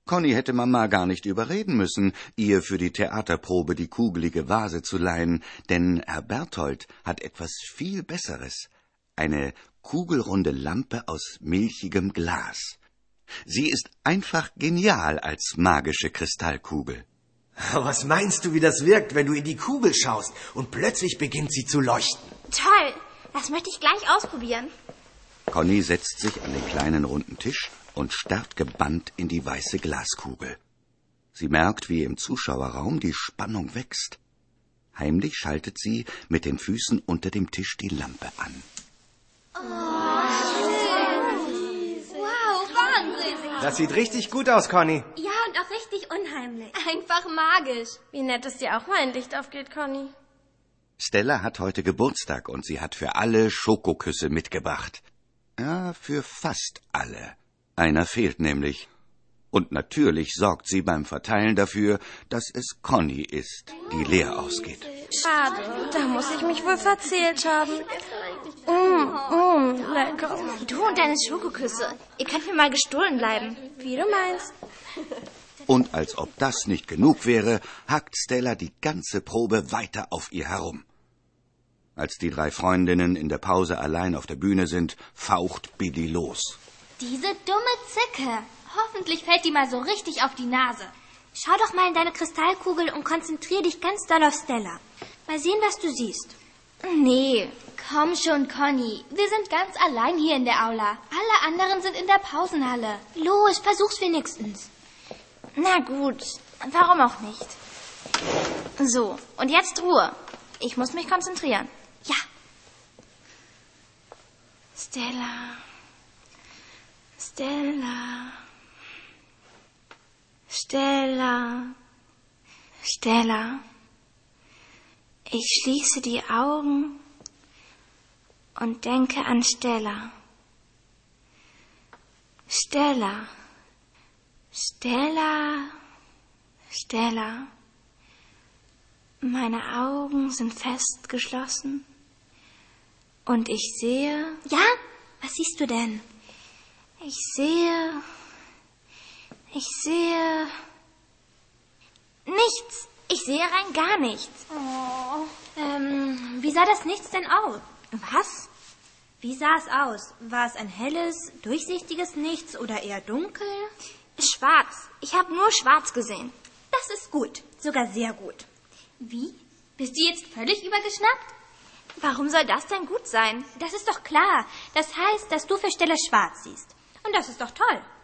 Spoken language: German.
Conny hätte Mama gar nicht überreden müssen, ihr für die Theaterprobe die kugelige Vase zu leihen, denn Herr Berthold hat etwas viel Besseres: eine kugelrunde Lampe aus milchigem Glas. Sie ist einfach genial als magische Kristallkugel. Was meinst du, wie das wirkt, wenn du in die Kugel schaust und plötzlich beginnt sie zu leuchten? Toll, das möchte ich gleich ausprobieren. Conny setzt sich an den kleinen runden Tisch und starrt gebannt in die weiße Glaskugel. Sie merkt, wie im Zuschauerraum die Spannung wächst. Heimlich schaltet sie mit den Füßen unter dem Tisch die Lampe an. Wow, Wahnsinn. Das sieht richtig gut aus, Conny. Ja, und auch richtig unheimlich. Einfach magisch. Wie nett, dass dir auch mal ein Licht aufgeht, Conny. Stella hat heute Geburtstag und sie hat für alle Schokoküsse mitgebracht. Ja, für fast alle. Einer fehlt nämlich. Und natürlich sorgt sie beim Verteilen dafür, dass es Conny ist, die leer ausgeht. Schade, da muss ich mich wohl verzählt haben. Lecker. Du und deine Schokoküsse. Ihr könnt mir mal gestohlen bleiben. Wie du meinst. Und als ob das nicht genug wäre, hackt Stella die ganze Probe weiter auf ihr herum. Als die 3 Freundinnen in der Pause allein auf der Bühne sind, faucht Billy los. Diese dumme Zicke. Hoffentlich fällt die mal so richtig auf die Nase. Schau doch mal in deine Kristallkugel und konzentrier dich ganz doll auf Stella. Mal sehen, was du siehst. Nee, komm schon, Conny. Wir sind ganz allein hier in der Aula. Alle anderen sind in der Pausenhalle. Los, versuch's wenigstens. Na gut, warum auch nicht? So, und jetzt Ruhe. Ich muss mich konzentrieren. Ja. Stella. Stella. Stella. Stella. Ich schließe die Augen und denke an Stella. Stella. Stella. Stella. Meine Augen sind fest geschlossen und ich sehe... Ja? Was siehst du denn? Ich sehe... nichts. Ich sehe rein gar nichts. Oh. Wie sah das Nichts denn aus? Was? Wie sah es aus? War es ein helles, durchsichtiges Nichts oder eher dunkel? Schwarz. Ich habe nur schwarz gesehen. Das ist gut. Sogar sehr gut. Wie? Bist du jetzt völlig übergeschnappt? Warum soll das denn gut sein? Das ist doch klar. Das heißt, dass du für Stella schwarz siehst. Und das ist doch toll.